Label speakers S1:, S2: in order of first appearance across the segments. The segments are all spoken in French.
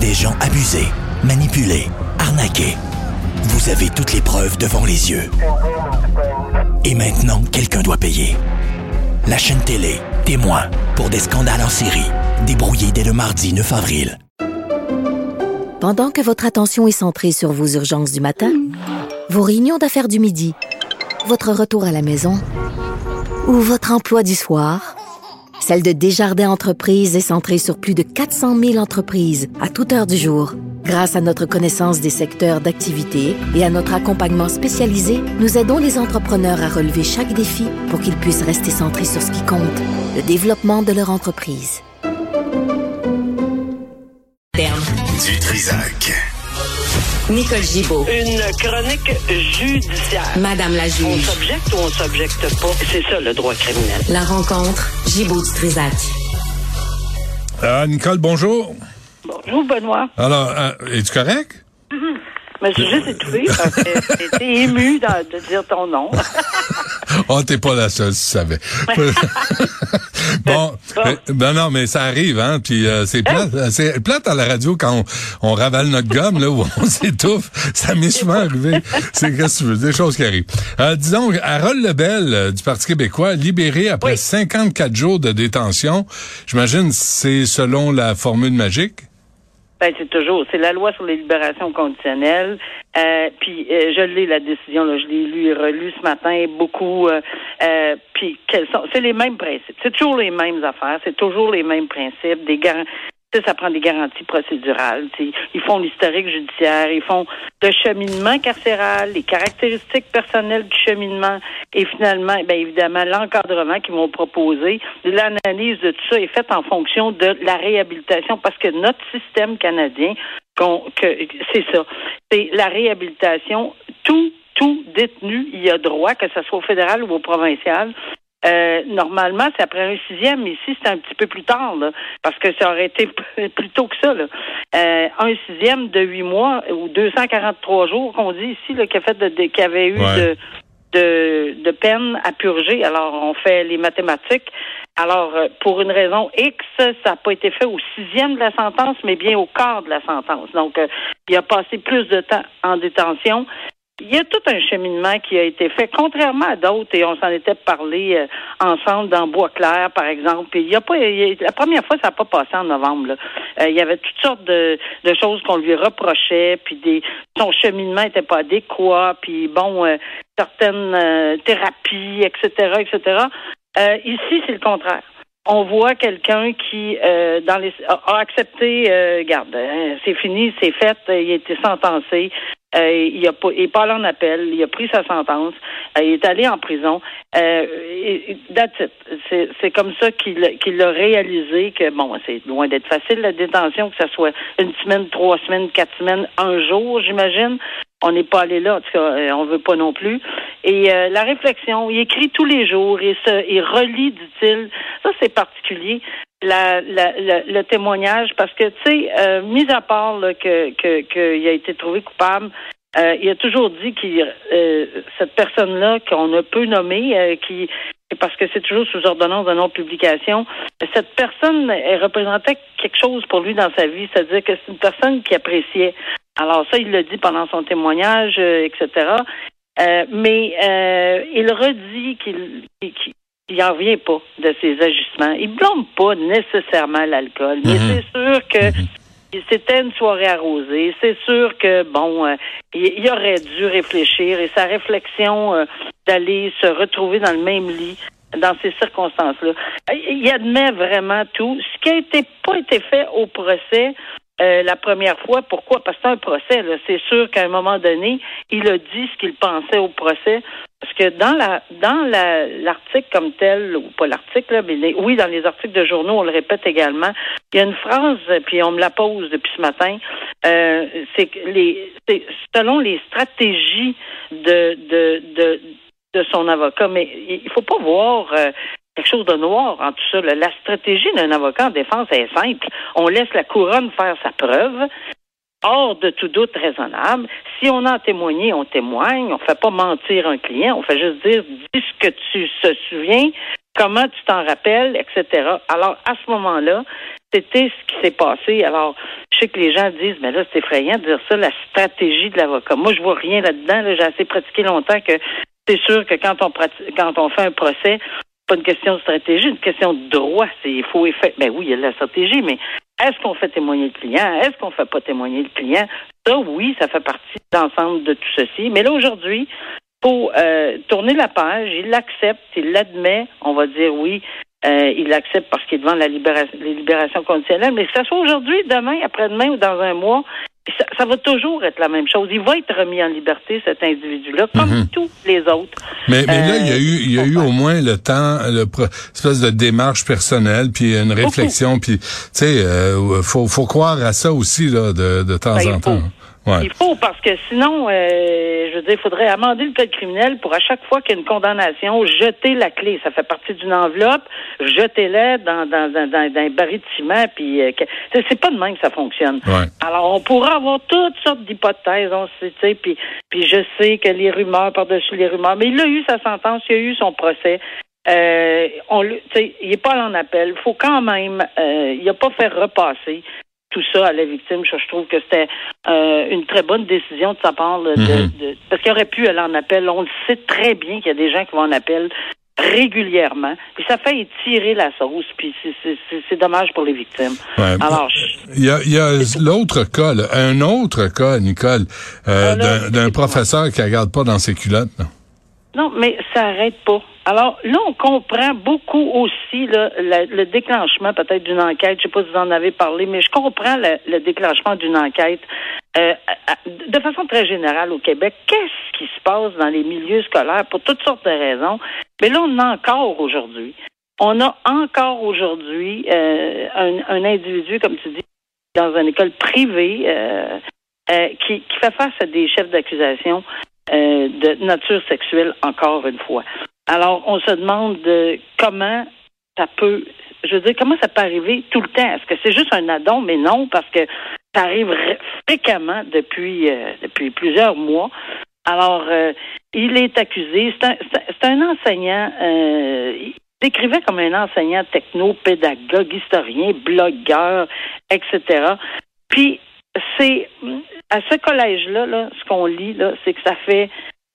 S1: des gens abusés, manipulés, arnaqués. Vous avez toutes les preuves devant les yeux. Et maintenant, quelqu'un doit payer. La chaîne télé, témoin, pour des scandales en série, débrouillés dès le mardi 9 avril.
S2: Pendant que votre attention est centrée sur vos urgences du matin, vos réunions d'affaires du midi, votre retour à la maison ou votre emploi du soir, celle de Desjardins Entreprises est centrée sur plus de 400 000 entreprises à toute heure du jour. Grâce à notre connaissance des secteurs d'activité et à notre accompagnement spécialisé, nous aidons les entrepreneurs à relever chaque défi pour qu'ils puissent rester centrés sur ce qui compte, le développement de leur entreprise.
S3: Du Trizac.
S4: Nicole Gibaud.
S5: Une chronique judiciaire.
S4: Madame la juge.
S5: On s'objecte ou on s'objecte pas. C'est ça, le droit criminel.
S4: La rencontre, Gibaud du Trizac.
S6: Nicole, bonjour.
S5: Bonjour, Benoît.
S6: Alors, es-tu correct?
S5: Mais j'ai juste étouffé parce que j'étais ému de dire ton nom.
S6: Oh, t'es pas la seule, tu savais. Bon, ben non, mais ça arrive, hein. Puis c'est plate à la radio quand on ravale notre gomme là où on s'étouffe. Ça m'est souvent arrivé. C'est qu'est-ce que tu veux, des choses qui arrivent. Disons, Harold Lebel du Parti québécois libéré après 54 jours de détention. J'imagine c'est selon la formule magique.
S5: Ben c'est la loi sur les libérations conditionnelles. Puis je l'ai la décision là, je l'ai lu et relu ce matin beaucoup. Puis c'est les mêmes principes, c'est toujours les mêmes affaires, c'est toujours les mêmes principes. Ça prend des garanties procédurales. Ils font l'historique judiciaire, ils font le cheminement carcéral, les caractéristiques personnelles du cheminement et finalement, bien évidemment, l'encadrement qu'ils vont proposer. L'analyse de tout ça est faite en fonction de la réhabilitation parce que notre système canadien, c'est ça. C'est la réhabilitation. Tout détenu y a droit, que ce soit au fédéral ou au provincial. Normalement, c'est après un 6e, mais ici, c'est un petit peu plus tard, là, parce que ça aurait été plus tôt que ça, là. Un 6e de 8 mois ou 243 jours, qu'on dit ici, là, qui avait eu de peine à purger. Alors, on fait les mathématiques. Alors, pour une raison X, ça n'a pas été fait au 6e de la sentence, mais bien au quart de la sentence. Donc, il a passé plus de temps en détention. Il y a tout un cheminement qui a été fait, contrairement à d'autres, et on s'en était parlé ensemble dans Boisclair, par exemple. Et la première fois, ça n'a pas passé en novembre. Là. Il y avait toutes sortes de choses qu'on lui reprochait, puis son cheminement n'était pas adéquat, puis certaines thérapies, etc., etc. Ici, c'est le contraire. On voit quelqu'un qui a accepté, c'est fini, c'est fait, il a été sentencé. Il est pas allé en appel, il a pris sa sentence, il est allé en prison. That's it. C'est comme ça qu'il a réalisé que c'est loin d'être facile la détention, que ça soit 1 semaine, 3 semaines, 4 semaines, 1 jour, j'imagine. On n'est pas allé là, en tout cas, on veut pas non plus. Et la réflexion, il écrit tous les jours, il relit, dit-il. Ça, c'est particulier. Le témoignage, parce que, tu sais, mis à part là, qu'il a été trouvé coupable, il a toujours dit cette personne-là qu'on ne peut nommer, parce que c'est toujours sous ordonnance de non-publication, cette personne, elle représentait quelque chose pour lui dans sa vie, c'est-à-dire que c'est une personne qui appréciait. Alors ça, il l'a dit pendant son témoignage, etc. Mais il redit qu'il n'en revient pas de ses agissements. Il blâme pas nécessairement l'alcool, mais c'est sûr que c'était une soirée arrosée. C'est sûr que, il aurait dû réfléchir et sa réflexion d'aller se retrouver dans le même lit dans ces circonstances-là. Il admet vraiment tout. Ce qui a pas été fait au procès, la première fois, pourquoi? Parce que c'est un procès, là. C'est sûr qu'à un moment donné, il a dit ce qu'il pensait au procès. Parce que dans l'article comme tel, ou pas l'article, là, mais dans les articles de journaux, on le répète également, il y a une phrase, puis on me la pose depuis ce matin, c'est que selon les stratégies de son avocat, mais il faut pas voir quelque chose de noir en tout ça. Là. La stratégie d'un avocat en défense est simple. On laisse la couronne faire sa preuve, hors de tout doute raisonnable. Si on a témoigné, on témoigne. On fait pas mentir un client. On fait juste dire, dis ce que tu te souviens. comment tu t'en rappelles, etc. Alors, à ce moment-là, c'était ce qui s'est passé. Alors, je sais que les gens disent, mais là, c'est effrayant de dire ça, la stratégie de l'avocat. Moi, je vois rien là-dedans. Là, j'ai assez pratiqué longtemps que c'est sûr que quand on fait un procès, c'est pas une question de stratégie, c'est une question de droit. Il faut effet. Ben oui, il y a de la stratégie, mais est-ce qu'on fait témoigner le client? Est-ce qu'on fait pas témoigner le client? Ça, oui, ça fait partie de l'ensemble de tout ceci. Mais là, aujourd'hui, faut tourner la page. Il l'accepte, il l'admet. On va dire oui. Il l'accepte parce qu'il est devant les libérations conditionnelles. Mais que ce soit aujourd'hui, demain, après-demain ou dans un mois, ça va toujours être la même chose. Il va être remis en liberté, cet individu-là, comme tous les autres.
S6: Mais là, il y a eu au moins le temps, espèce de démarche personnelle, puis une réflexion, puis tu sais, faut croire à ça aussi là de temps en temps. Ouais. Il
S5: faut, parce que sinon, je veux dire, il faudrait amender le code criminel pour à chaque fois qu'il y a une condamnation, jeter la clé. Ça fait partie d'une enveloppe, jetez-la dans un baril de ciment, puis c'est pas de même que ça fonctionne.
S6: Ouais.
S5: Alors, on pourra avoir toutes sortes d'hypothèses, on sait, tu sais, puis je sais que les rumeurs par-dessus les rumeurs, mais il a eu sa sentence, il a eu son procès. Il est pas en appel. Il faut quand même, il a pas fait repasser tout ça à la victime. Je trouve que c'était une très bonne décision de sa part parce qu'il aurait pu aller en appel. On le sait très bien qu'il y a des gens qui vont en appel régulièrement. Puis ça fait étirer la sauce. Puis c'est dommage pour les victimes.
S6: Ouais. Alors, il y a l'autre cas, là, un autre cas, Nicole, d'un professeur qui regarde pas dans ses culottes. Là.
S5: Non, mais ça arrête pas. Alors là, on comprend beaucoup aussi là, le déclenchement peut-être d'une enquête. Je sais pas si vous en avez parlé, mais je comprends le déclenchement d'une enquête de façon très générale au Québec. Qu'est-ce qui se passe dans les milieux scolaires pour toutes sortes de raisons? Mais là, on a encore aujourd'hui. On a encore aujourd'hui un individu, comme tu dis, dans une école privée qui fait face à des chefs d'accusation de nature sexuelle, encore une fois. Alors, on se demande comment ça peut arriver tout le temps. Est-ce que c'est juste un addon? Mais non, parce que ça arrive fréquemment depuis plusieurs mois. Alors, il est accusé. C'est un enseignant, il décrivait comme un enseignant techno, pédagogue, historien, blogueur, etc. Puis, c'est à ce collège-là, là, ce qu'on lit, là, c'est que ça fait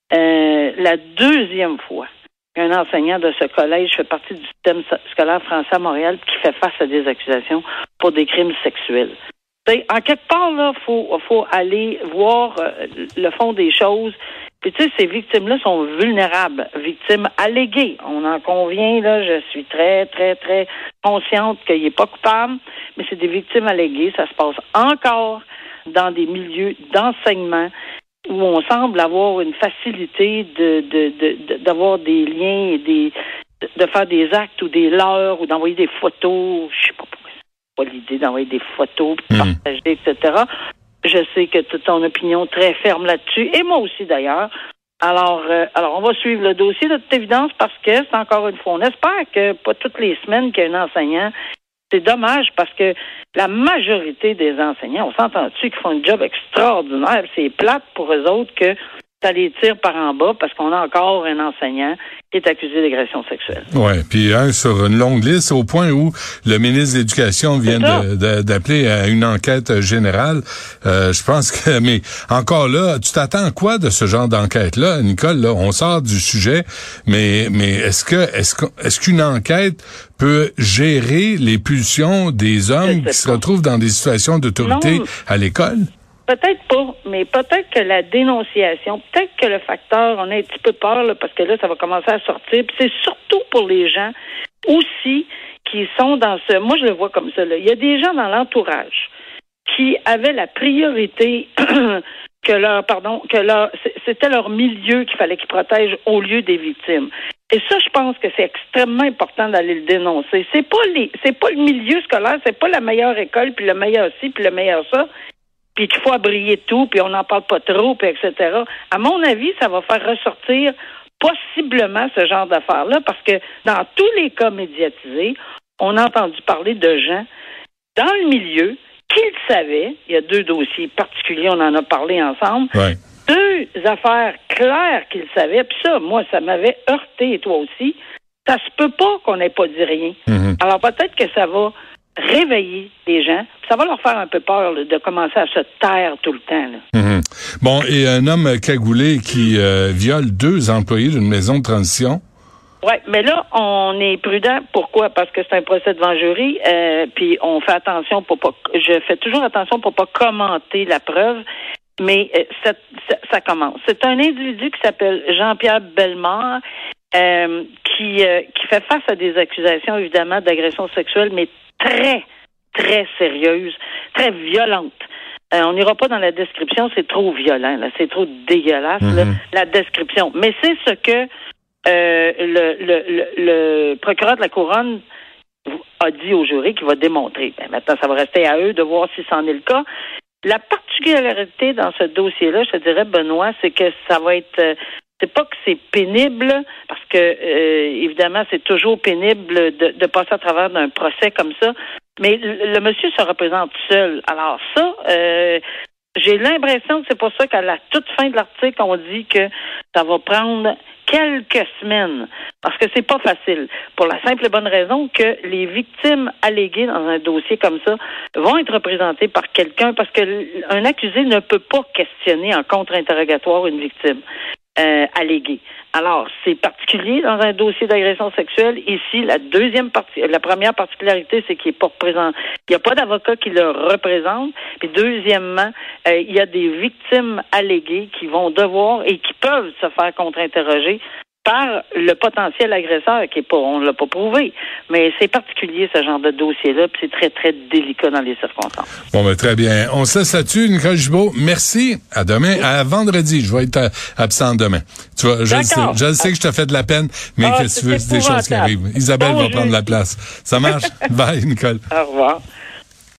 S5: la deuxième fois qu'un enseignant de ce collège fait partie du système scolaire français à Montréal qui fait face à des accusations pour des crimes sexuels. T'sais, en quelque part, là, faut aller voir le fond des choses. Puis tu sais, ces victimes-là sont vulnérables, victimes alléguées. On en convient, là, je suis très, très, très consciente qu'il n'est pas coupable, mais c'est des victimes alléguées. Ça se passe encore dans des milieux d'enseignement où on semble avoir une facilité d'avoir des liens et de faire des actes ou des leurres ou d'envoyer des photos. Je sais pas pourquoi c'est pas l'idée d'envoyer des photos, partager, etc. Je sais que tu as ton opinion très ferme là-dessus, et moi aussi d'ailleurs. Alors, on va suivre le dossier de toute évidence parce que c'est encore une fois, on espère que pas toutes les semaines qu'il y a un enseignant. C'est dommage parce que la majorité des enseignants, on s'entend-tu qu'ils font un job extraordinaire. C'est plate pour eux autres que ça les tire par en bas parce qu'on a encore un enseignant qui est accusé d'agression sexuelle.
S6: Ouais, puis sur une longue liste au point où le ministre de l'Éducation vient d'appeler à une enquête générale. Je pense que, mais encore là, tu t'attends à quoi de ce genre d'enquête-là, Nicole? Là, on sort du sujet, mais est-ce qu'une enquête peut gérer les pulsions des hommes qui se retrouvent dans des situations d'autorité à l'école?
S5: Peut-être pas, mais peut-être que la dénonciation, peut-être que le facteur, on a un petit peu peur, là, parce que là, ça va commencer à sortir. Puis c'est surtout pour les gens aussi qui sont dans ce... Moi, je le vois comme ça, là. Il y a des gens dans l'entourage qui avaient la priorité c'était leur milieu qu'il fallait qu'ils protègent au lieu des victimes. Et ça, je pense que c'est extrêmement important d'aller le dénoncer. C'est pas le milieu scolaire, c'est pas la meilleure école, puis le meilleur ci, puis le meilleur ça, puis qu'il faut abrier tout, puis on n'en parle pas trop, puis etc. À mon avis, ça va faire ressortir possiblement ce genre d'affaires-là, parce que dans tous les cas médiatisés, on a entendu parler de gens dans le milieu qui le savaient. Il y a 2 dossiers particuliers, on en a parlé ensemble.
S6: Ouais.
S5: 2 affaires claires qu'ils savaient, puis ça, moi, ça m'avait heurté, et toi aussi. Ça se peut pas qu'on n'ait pas dit rien. Alors peut-être que ça va réveiller les gens, ça va leur faire un peu peur là, de commencer à se taire tout le temps. Là.
S6: Bon, et un homme cagoulé qui viole 2 employés d'une maison de transition.
S5: Oui, mais là, on est prudent. Pourquoi? Parce que c'est un procès devant jury, puis on fait attention pour pas... Je fais toujours attention pour pas commenter la preuve, mais ça commence. C'est un individu qui s'appelle Jean-Pierre Bellemare, qui fait face à des accusations, évidemment, d'agression sexuelle, mais très, très sérieuses, très violentes. On n'ira pas dans la description, c'est trop violent, là, c'est trop dégueulasse, là, la description. Mais c'est ce que le procureur de la Couronne a dit au jury qu'il va démontrer. Ben, maintenant, ça va rester à eux de voir si c'en est le cas. La particularité dans ce dossier-là, je te dirais, Benoît, c'est que ça va être... c'est pas que c'est pénible, parce que, évidemment, c'est toujours pénible de passer à travers d'un procès comme ça, mais le monsieur se représente seul. Alors ça, j'ai l'impression que c'est pour ça qu'à la toute fin de l'article, on dit que ça va prendre quelques semaines, parce que c'est pas facile. Pour la simple et bonne raison que les victimes alléguées dans un dossier comme ça vont être représentées par quelqu'un, parce que un accusé ne peut pas questionner en contre-interrogatoire une victime alléguée. Alors, c'est particulier dans un dossier d'agression sexuelle. Ici, la première particularité, c'est qu'il n'est pas représenté. Il n'y a pas d'avocat qui le représente. Puis deuxièmement, il y a des victimes alléguées qui vont devoir et qui peuvent se faire contre-interroger par le potentiel agresseur, qui est pas, on l'a pas prouvé. Mais c'est particulier, ce genre de dossier-là, puis c'est très, très délicat dans les circonstances.
S6: Bon, ben, très bien. On se laisse là-dessus, Nicole Gibault. Merci. À demain. À vendredi. Je vais être absent demain. Tu vois, je le sais que je te fais de la peine, mais qu'est-ce que tu veux, c'est des choses qui arrivent. Isabelle va prendre la place. Ça marche? Bye, Nicole.
S5: Au revoir.